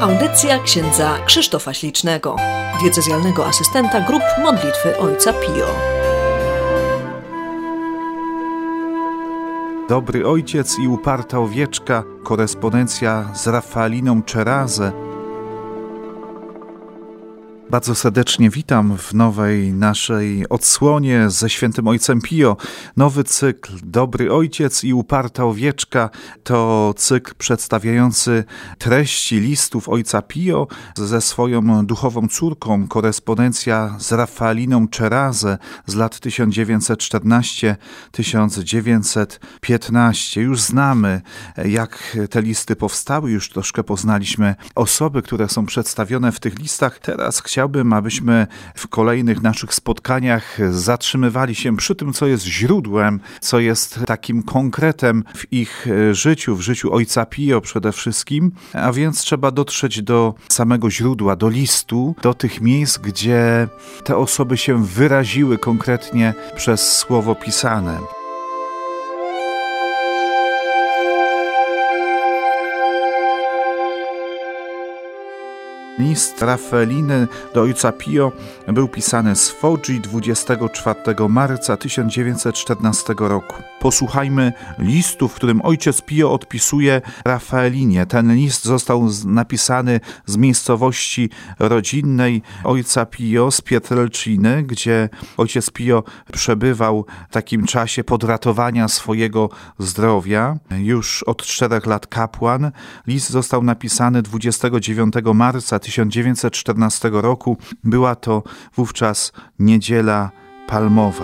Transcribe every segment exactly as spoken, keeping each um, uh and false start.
Audycja księdza Krzysztofa Ślicznego, diecezjalnego asystenta grup modlitwy Ojca Pio. Dobry Ojciec i uparta owieczka, korespondencja z Rafaeliną Czerazę. Bardzo serdecznie witam w nowej naszej odsłonie ze Świętym Ojcem Pio. Nowy cykl Dobry Ojciec i uparta owieczka to cykl przedstawiający treści listów Ojca Pio ze swoją duchową córką, korespondencja z Rafaeliną Czerazę z lat tysiąc dziewięćset czternasty do tysiąc dziewięćset piętnasty. Już znamy, jak te listy powstały, już troszkę poznaliśmy osoby, które są przedstawione w tych listach. Teraz chciałbym Chciałbym, abyśmy w kolejnych naszych spotkaniach zatrzymywali się przy tym, co jest źródłem, co jest takim konkretem w ich życiu, w życiu Ojca Pio przede wszystkim, a więc trzeba dotrzeć do samego źródła, do listu, do tych miejsc, gdzie te osoby się wyraziły konkretnie przez słowo pisane. List Rafaeliny do Ojca Pio był pisany z Foggi dwudziestego czwartego marca tysiąc dziewięćset czternastego roku. Posłuchajmy listu, w którym Ojciec Pio odpisuje Rafaelinie. Ten list został napisany z miejscowości rodzinnej Ojca Pio, z Pietrelciny, gdzie Ojciec Pio przebywał w takim czasie podratowania swojego zdrowia. Już od czterech lat kapłan. List został napisany dwudziestego dziewiątego marca tysiąc dziewięćset czternastego roku. Była to wówczas Niedziela Palmowa.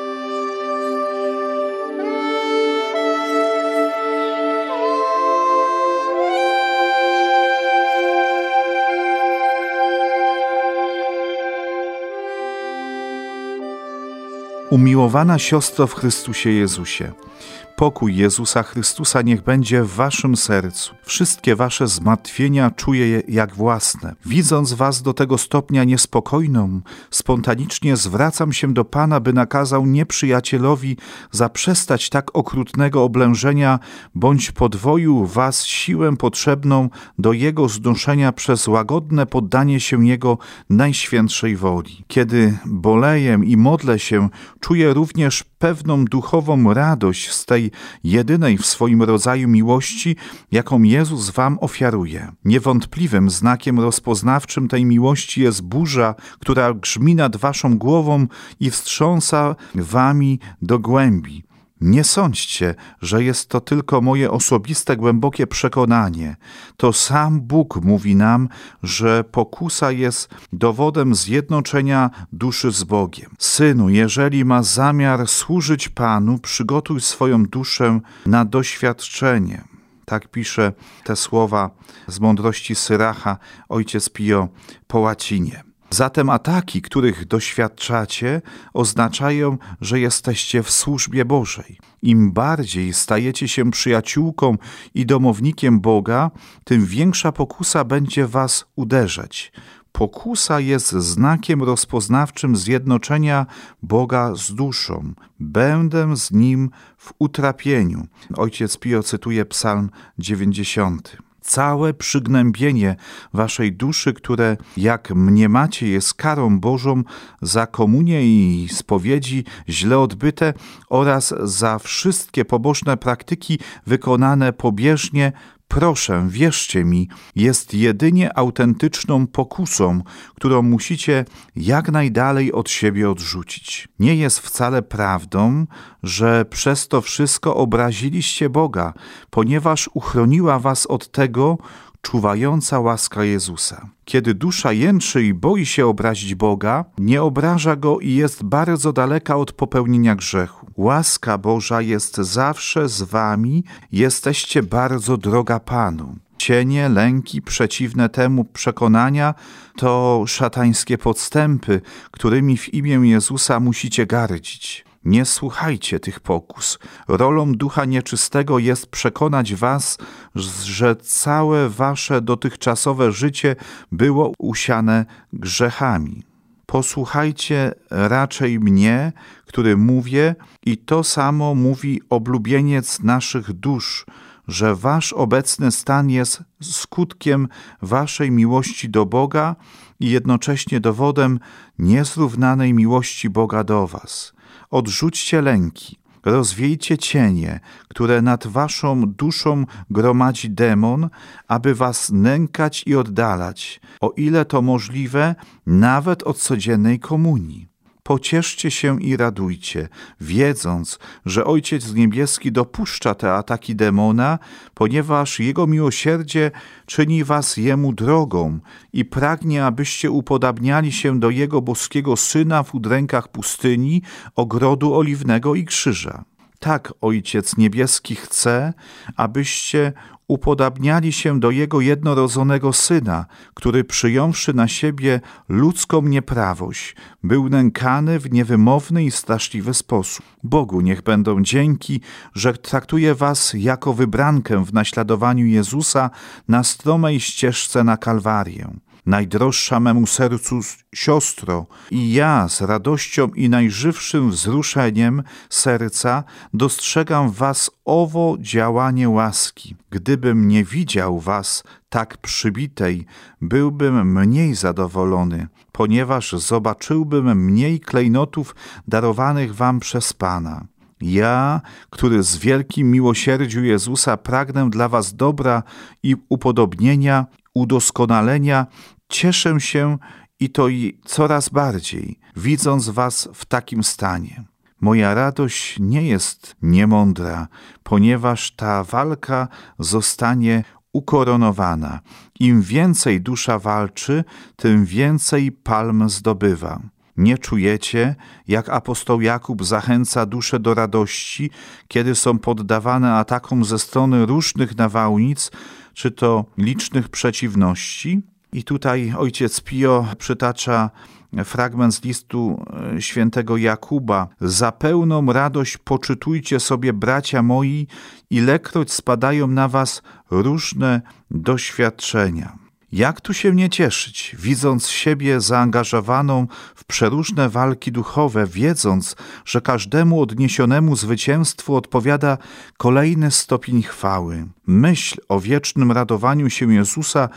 Umiłowana siostro w Chrystusie Jezusie, pokój Jezusa Chrystusa niech będzie w waszym sercu. Wszystkie wasze zmartwienia czuję jak własne. Widząc was do tego stopnia niespokojną, spontanicznie zwracam się do Pana, by nakazał nieprzyjacielowi zaprzestać tak okrutnego oblężenia, bądź podwoił was siłę potrzebną do Jego znoszenia przez łagodne poddanie się Jego najświętszej woli. Kiedy boleję i modlę się, czuję również pewną duchową radość z tej jedynej w swoim rodzaju miłości, jaką Jezus wam ofiaruje. Niewątpliwym znakiem rozpoznawczym tej miłości jest burza, która grzmi nad waszą głową i wstrząsa wami do głębi. Nie sądźcie, że jest to tylko moje osobiste, głębokie przekonanie. To sam Bóg mówi nam, że pokusa jest dowodem zjednoczenia duszy z Bogiem. Synu, jeżeli ma zamiar służyć Panu, przygotuj swoją duszę na doświadczenie. Tak pisze te słowa z mądrości Syracha Ojciec Pio po łacinie. Zatem ataki, których doświadczacie, oznaczają, że jesteście w służbie Bożej. Im bardziej stajecie się przyjaciółką i domownikiem Boga, tym większa pokusa będzie was uderzać. Pokusa jest znakiem rozpoznawczym zjednoczenia Boga z duszą. Będę z Nim w utrapieniu. Ojciec Pio cytuje Psalm dziewięćdziesiąty. Całe przygnębienie waszej duszy, które, jak mniemacie, jest karą Bożą za komunię i spowiedzi źle odbyte oraz za wszystkie pobożne praktyki wykonane pobieżnie, proszę, wierzcie mi, jest jedynie autentyczną pokusą, którą musicie jak najdalej od siebie odrzucić. Nie jest wcale prawdą, że przez to wszystko obraziliście Boga, ponieważ uchroniła was od tego czuwająca łaska Jezusa. Kiedy dusza jęczy i boi się obrazić Boga, nie obraża Go i jest bardzo daleka od popełnienia grzechu. Łaska Boża jest zawsze z wami, jesteście bardzo droga Panu. Cienie, lęki przeciwne temu przekonania to szatańskie podstępy, którymi w imię Jezusa musicie gardzić. Nie słuchajcie tych pokus. Rolą ducha nieczystego jest przekonać was, że całe wasze dotychczasowe życie było usiane grzechami. Posłuchajcie raczej mnie, który mówię, i to samo mówi oblubieniec naszych dusz, że wasz obecny stan jest skutkiem waszej miłości do Boga i jednocześnie dowodem niezrównanej miłości Boga do was. Odrzućcie lęki. Rozwiejcie cienie, które nad waszą duszą gromadzi demon, aby was nękać i oddalać, o ile to możliwe, nawet od codziennej komunii. Pocieszcie się i radujcie, wiedząc, że Ojciec Niebieski dopuszcza te ataki demona, ponieważ Jego miłosierdzie czyni was Jemu drogą i pragnie, abyście upodabniali się do Jego boskiego Syna w udrękach pustyni, ogrodu oliwnego i krzyża. Tak Ojciec Niebieski chce, abyście upodabniali się do Jego jednorodzonego Syna, który przyjąwszy na siebie ludzką nieprawość, był nękany w niewymowny i straszliwy sposób. Bogu niech będą dzięki, że traktuje was jako wybrankę w naśladowaniu Jezusa na stromej ścieżce na Kalwarię. Najdroższa memu sercu siostro, i ja z radością i najżywszym wzruszeniem serca dostrzegam w was owo działanie łaski. Gdybym nie widział was tak przybitej, byłbym mniej zadowolony, ponieważ zobaczyłbym mniej klejnotów darowanych wam przez Pana. Ja, który z wielkim miłosierdziu Jezusa pragnę dla was dobra i upodobnienia, udoskonalenia, cieszę się i to i coraz bardziej, widząc was w takim stanie. Moja radość nie jest niemądra, ponieważ ta walka zostanie ukoronowana. Im więcej dusza walczy, tym więcej palm zdobywa. Nie czujecie, jak apostoł Jakub zachęca duszę do radości, kiedy są poddawane atakom ze strony różnych nawałnic, czy to licznych przeciwności? I tutaj ojciec Pio przytacza fragment z listu świętego Jakuba. Za pełną radość poczytujcie sobie, bracia moi, ilekroć spadają na was różne doświadczenia. Jak tu się nie cieszyć, widząc siebie zaangażowaną w przeróżne walki duchowe, wiedząc, że każdemu odniesionemu zwycięstwu odpowiada kolejny stopień chwały. Myśl o wiecznym radowaniu się Jezusa,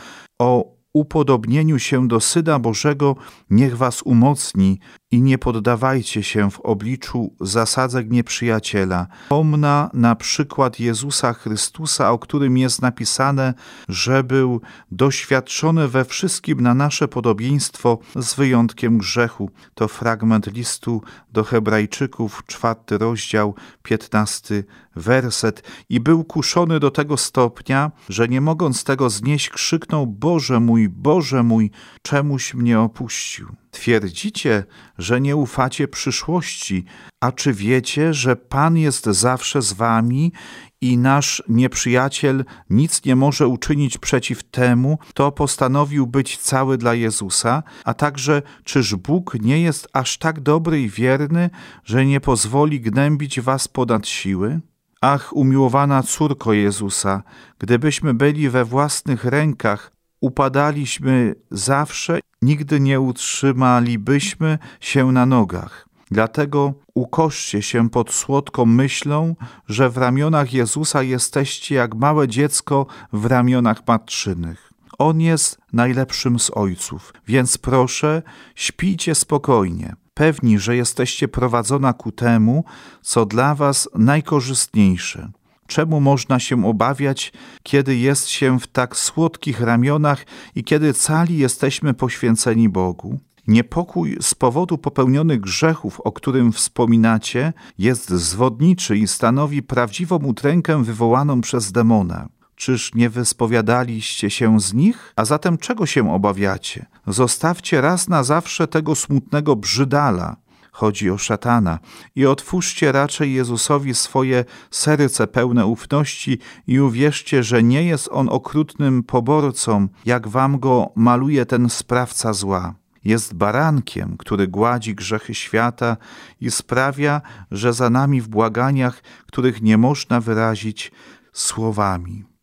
o upodobnieniu się do Syna Bożego niech was umocni i nie poddawajcie się w obliczu zasadzek nieprzyjaciela. Pomna na przykład Jezusa Chrystusa, o którym jest napisane, że był doświadczony we wszystkim na nasze podobieństwo z wyjątkiem grzechu. To fragment listu do Hebrajczyków, czwarty rozdział, piętnasty werset. I był kuszony do tego stopnia, że nie mogąc tego znieść, krzyknął: Boże mój, Boże mój, czemuś mnie opuścił? Twierdzicie, że nie ufacie przyszłości, a czy wiecie, że Pan jest zawsze z wami i nasz nieprzyjaciel nic nie może uczynić przeciw temu, kto postanowił być cały dla Jezusa? A także, czyż Bóg nie jest aż tak dobry i wierny, że nie pozwoli gnębić was ponad siły? Ach, umiłowana córko Jezusa, gdybyśmy byli we własnych rękach, upadaliśmy zawsze, nigdy nie utrzymalibyśmy się na nogach. Dlatego ukoszcie się pod słodką myślą, że w ramionach Jezusa jesteście jak małe dziecko w ramionach matczynych. On jest najlepszym z ojców, więc proszę, śpijcie spokojnie, pewni, że jesteście prowadzona ku temu, co dla was najkorzystniejsze. Czemu można się obawiać, kiedy jest się w tak słodkich ramionach i kiedy cali jesteśmy poświęceni Bogu? Niepokój z powodu popełnionych grzechów, o którym wspominacie, jest zwodniczy i stanowi prawdziwą udrękę wywołaną przez demona. Czyż nie wyspowiadaliście się z nich? A zatem czego się obawiacie? Zostawcie raz na zawsze tego smutnego brzydala. Chodzi o szatana. I otwórzcie raczej Jezusowi swoje serce pełne ufności i uwierzcie, że nie jest On okrutnym poborcą, jak wam go maluje ten sprawca zła. Jest barankiem, który gładzi grzechy świata i sprawia, że za nami w błaganiach, których nie można wyrazić słowami.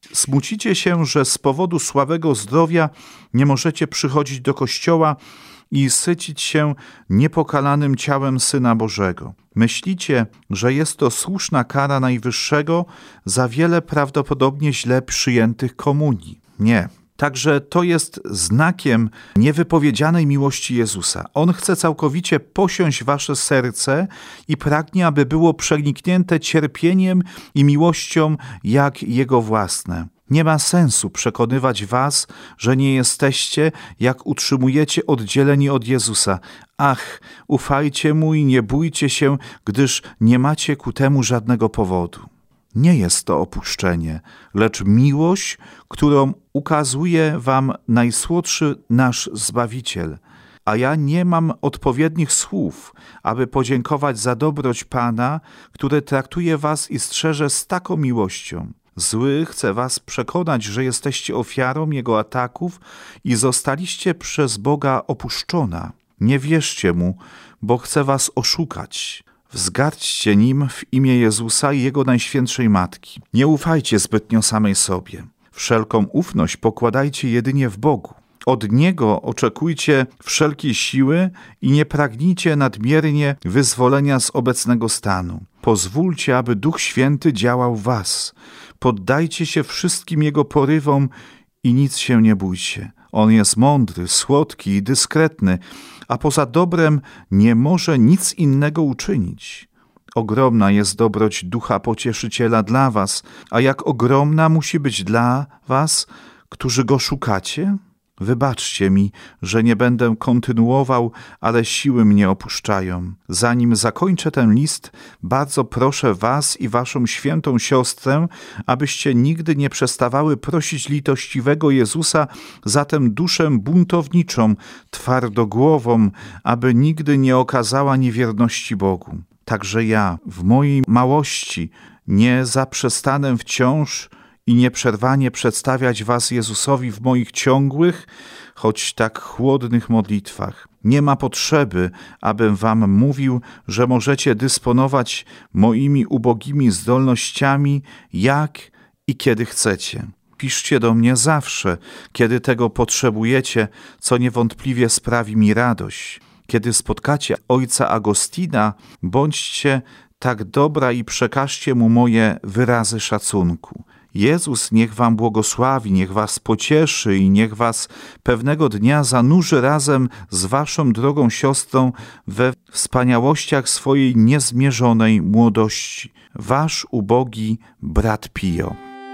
Smucicie się, że z powodu słabego zdrowia nie możecie przychodzić do kościoła i sycić się niepokalanym ciałem Syna Bożego. Myślicie, że jest to słuszna kara Najwyższego za wiele prawdopodobnie źle przyjętych komunii. Nie. Także to jest znakiem niewypowiedzianej miłości Jezusa. On chce całkowicie posiąść wasze serce i pragnie, aby było przeniknięte cierpieniem i miłością jak Jego własne. Nie ma sensu przekonywać was, że nie jesteście, jak utrzymujecie oddzieleni od Jezusa. Ach, ufajcie Mu i nie bójcie się, gdyż nie macie ku temu żadnego powodu. Nie jest to opuszczenie, lecz miłość, którą ukazuje wam najsłodszy nasz Zbawiciel. A ja nie mam odpowiednich słów, aby podziękować za dobroć Pana, który traktuje was i strzeże z taką miłością. Zły chce was przekonać, że jesteście ofiarą jego ataków i zostaliście przez Boga opuszczona. Nie wierzcie mu, bo chce was oszukać. Wzgardźcie nim w imię Jezusa i Jego Najświętszej Matki. Nie ufajcie zbytnio samej sobie. Wszelką ufność pokładajcie jedynie w Bogu. Od Niego oczekujcie wszelkiej siły i nie pragnijcie nadmiernie wyzwolenia z obecnego stanu. Pozwólcie, aby Duch Święty działał w was. Poddajcie się wszystkim Jego porywom i nic się nie bójcie. On jest mądry, słodki i dyskretny, a poza dobrem nie może nic innego uczynić. Ogromna jest dobroć Ducha Pocieszyciela dla was, a jak ogromna musi być dla was, którzy Go szukacie? Wybaczcie mi, że nie będę kontynuował, ale siły mnie opuszczają. Zanim zakończę ten list, bardzo proszę was i waszą świętą siostrę, abyście nigdy nie przestawały prosić litościwego Jezusa za tę duszę buntowniczą, twardogłową, aby nigdy nie okazała niewierności Bogu. Także ja, w mojej małości, nie zaprzestanę wciąż i nieprzerwanie przedstawiać was Jezusowi w moich ciągłych, choć tak chłodnych modlitwach. Nie ma potrzeby, abym wam mówił, że możecie dysponować moimi ubogimi zdolnościami, jak i kiedy chcecie. Piszcie do mnie zawsze, kiedy tego potrzebujecie, co niewątpliwie sprawi mi radość. Kiedy spotkacie ojca Agostina, bądźcie tak dobra i przekażcie mu moje wyrazy szacunku. Jezus niech wam błogosławi, niech was pocieszy i niech was pewnego dnia zanurzy razem z waszą drogą siostrą we wspaniałościach swojej niezmierzonej młodości. Wasz ubogi brat Pio.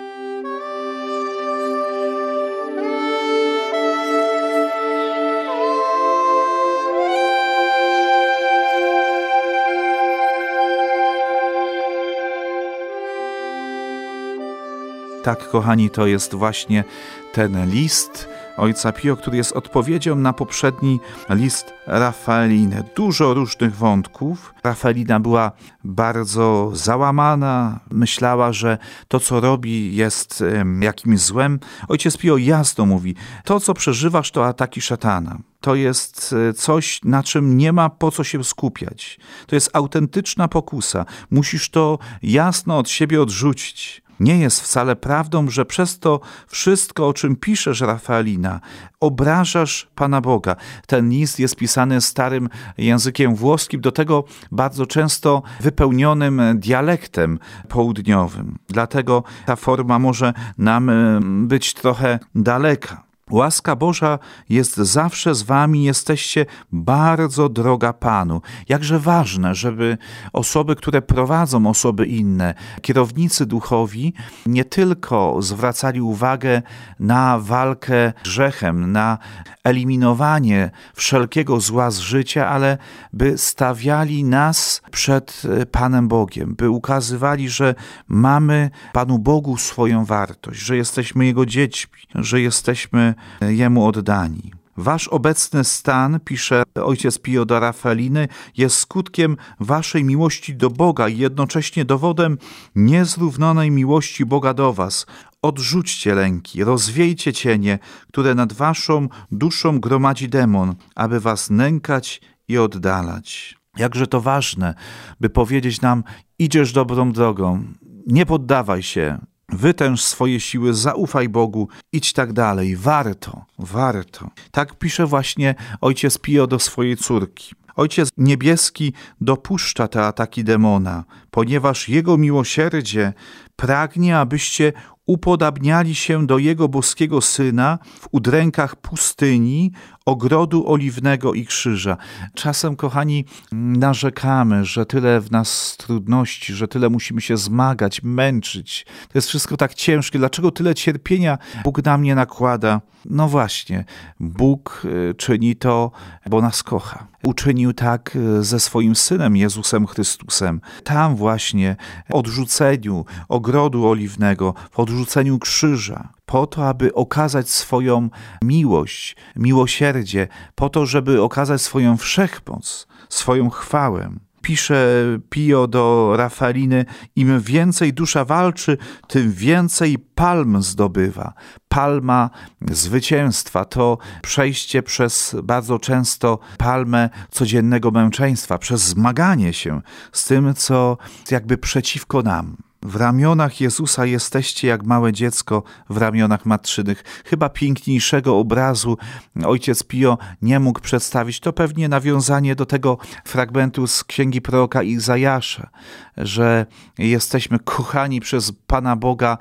Tak, kochani, to jest właśnie ten list ojca Pio, który jest odpowiedzią na poprzedni list Rafaeliny. Dużo różnych wątków. Rafaelina była bardzo załamana, myślała, że to, co robi, jest um, jakimś złem. Ojciec Pio jasno mówi, to, co przeżywasz, to ataki szatana. To jest coś, na czym nie ma po co się skupiać. To jest autentyczna pokusa. Musisz to jasno od siebie odrzucić. Nie jest wcale prawdą, że przez to wszystko, o czym piszesz, Rafaelina, obrażasz Pana Boga. Ten list jest pisany starym językiem włoskim, do tego bardzo często wypełnionym dialektem południowym. Dlatego ta forma może nam być trochę daleka. Łaska Boża jest zawsze z wami, jesteście bardzo droga Panu. Jakże ważne, żeby osoby, które prowadzą osoby inne, kierownicy duchowi, nie tylko zwracali uwagę na walkę z grzechem, na eliminowanie wszelkiego zła z życia, ale by stawiali nas przed Panem Bogiem, by ukazywali, że mamy Panu Bogu swoją wartość, że jesteśmy Jego dziećmi, że jesteśmy Jemu oddani. Wasz obecny stan, pisze ojciec Pio do Rafaeliny, jest skutkiem waszej miłości do Boga i jednocześnie dowodem niezrównanej miłości Boga do was. Odrzućcie lęki, rozwiejcie cienie, które nad waszą duszą gromadzi demon, aby was nękać i oddalać. Jakże to ważne, by powiedzieć nam, idziesz dobrą drogą, nie poddawaj się, wytęż swoje siły, zaufaj Bogu, idź tak dalej. Warto, warto. Tak pisze właśnie ojciec Pio do swojej córki. Ojciec Niebieski dopuszcza te ataki demona, ponieważ Jego miłosierdzie pragnie, abyście upodabniali się do Jego boskiego Syna w udrękach pustyni, ogrodu oliwnego i krzyża. Czasem, kochani, narzekamy, że tyle w nas trudności, że tyle musimy się zmagać, męczyć. To jest wszystko tak ciężkie. Dlaczego tyle cierpienia Bóg na mnie nakłada? No właśnie, Bóg czyni to, bo nas kocha. Uczynił tak ze swoim Synem Jezusem Chrystusem. Tam właśnie, w odrzuceniu ogrodu oliwnego, w odrzuceniu krzyża, po to, aby okazać swoją miłość, miłosierdzie, po to, żeby okazać swoją wszechmoc, swoją chwałę. Pisze Pio do Rafaeliny, im więcej dusza walczy, tym więcej palm zdobywa. Palma zwycięstwa to przejście przez bardzo często palmę codziennego męczeństwa, przez zmaganie się z tym, co jakby przeciwko nam. W ramionach Jezusa jesteście jak małe dziecko w ramionach matczynych. Chyba piękniejszego obrazu ojciec Pio nie mógł przedstawić. To pewnie nawiązanie do tego fragmentu z księgi proroka Izajasza, że jesteśmy kochani przez Pana Boga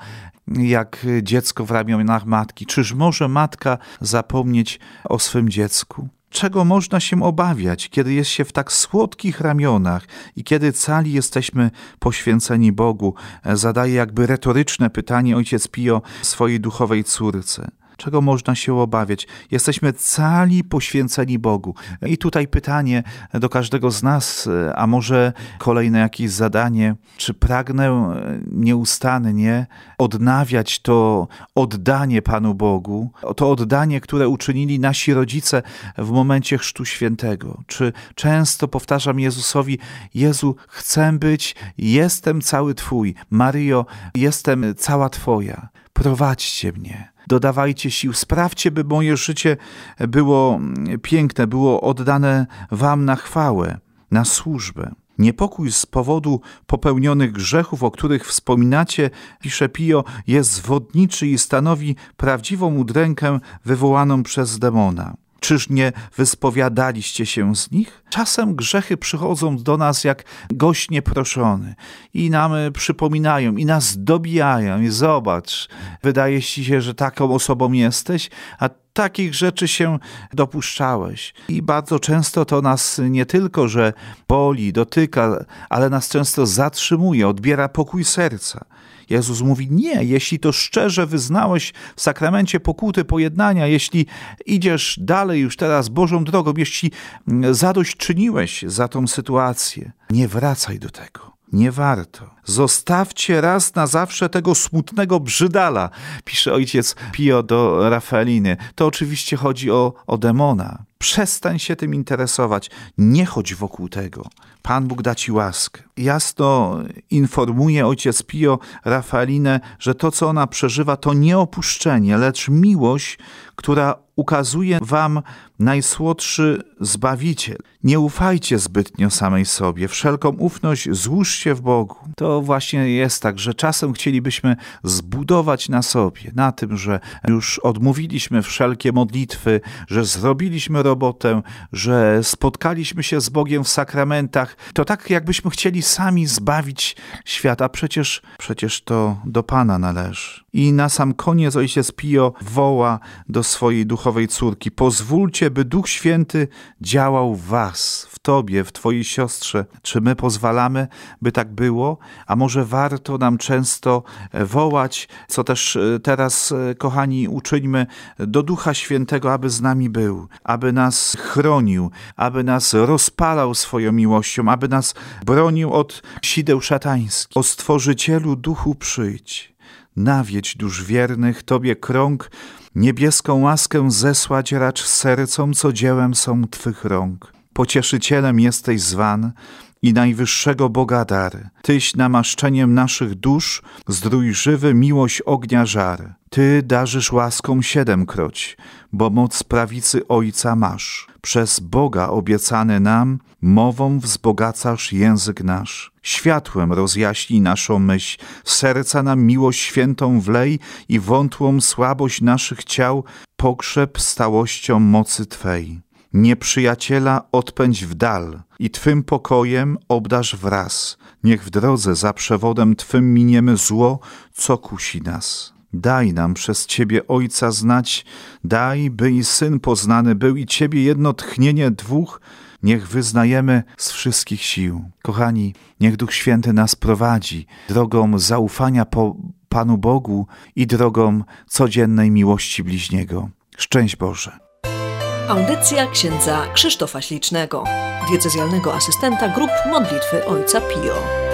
jak dziecko w ramionach matki. Czyż może matka zapomnieć o swym dziecku? Czego można się obawiać, kiedy jest się w tak słodkich ramionach i kiedy cali jesteśmy poświęceni Bogu? Zadaje jakby retoryczne pytanie ojciec Pio swojej duchowej córce. Czego można się obawiać? Jesteśmy cali poświęceni Bogu. I tutaj pytanie do każdego z nas, a może kolejne jakieś zadanie, czy pragnę nieustannie odnawiać to oddanie Panu Bogu, to oddanie, które uczynili nasi rodzice w momencie Chrztu Świętego. Czy często powtarzam Jezusowi: Jezu, chcę być, jestem cały Twój. Maryjo, jestem cała Twoja. Prowadźcie mnie. Dodawajcie sił, sprawdźcie, by moje życie było piękne, było oddane Wam na chwałę, na służbę. Niepokój z powodu popełnionych grzechów, o których wspominacie, pisze Pio, jest zwodniczy i stanowi prawdziwą udrękę wywołaną przez demona. Czyż nie wyspowiadaliście się z nich? Czasem grzechy przychodzą do nas jak gość nieproszony i nam przypominają, i nas dobijają. I zobacz, wydaje ci się, że taką osobą jesteś, a takich rzeczy się dopuszczałeś. I bardzo często to nas nie tylko, że boli, dotyka, ale nas często zatrzymuje, odbiera pokój serca. Jezus mówi: nie, jeśli to szczerze wyznałeś w sakramencie pokuty, pojednania, jeśli idziesz dalej już teraz Bożą drogą, jeśli zadośćczyniłeś za tą sytuację, nie wracaj do tego. Nie warto. Zostawcie raz na zawsze tego smutnego brzydala, pisze ojciec Pio do Rafaeliny. To oczywiście chodzi o, o demona. Przestań się tym interesować. Nie chodź wokół tego. Pan Bóg da ci łaskę. Jasno informuje ojciec Pio Rafaelinę, że to, co ona przeżywa, to nie opuszczenie, lecz miłość, która ukazuje wam najsłodszy Zbawiciel. Nie ufajcie zbytnio samej sobie. Wszelką ufność złóżcie w Bogu. To właśnie jest tak, że czasem chcielibyśmy zbudować na sobie, na tym, że już odmówiliśmy wszelkie modlitwy, że zrobiliśmy robotę, że spotkaliśmy się z Bogiem w sakramentach. To tak, jakbyśmy chcieli sami zbawić świat, a przecież, przecież to do Pana należy. I na sam koniec ojciec Pio woła do swojej duchowej córki: pozwólcie, by Duch Święty działał w was, w tobie, w twojej siostrze. Czy my pozwalamy, by tak było? A może warto nam często wołać, co też teraz, kochani, uczyńmy, do Ducha Świętego, aby z nami był, aby nas chronił, aby nas rozpalał swoją miłością, aby nas bronił od sideł szatańskich. O Stworzycielu Duchu przyjdź, nawiedź dusz wiernych, Tobie krąg, niebieską łaskę zesłać racz sercom, co dziełem są Twych rąk. Pocieszycielem jesteś zwan, i najwyższego Boga dar. Tyś namaszczeniem naszych dusz, zdrój żywy, miłość ognia żar. Ty darzysz łaską siedemkroć, bo moc prawicy Ojca masz. Przez Boga obiecany nam, mową wzbogacasz język nasz. Światłem rozjaśnij naszą myśl, w serca nam miłość świętą wlej i wątłą słabość naszych ciał pogrzeb stałością mocy Twej. Nieprzyjaciela odpędź w dal i Twym pokojem obdarz wraz. Niech w drodze za przewodem Twym miniemy zło, co kusi nas. Daj nam przez Ciebie Ojca znać, daj, by i Syn poznany był i Ciebie jedno tchnienie dwóch, niech wyznajemy z wszystkich sił. Kochani, niech Duch Święty nas prowadzi drogą zaufania po Panu Bogu i drogą codziennej miłości bliźniego. Szczęść Boże. Audycja księdza Krzysztofa Ślicznego, diecezjalnego asystenta grup modlitwy Ojca Pio.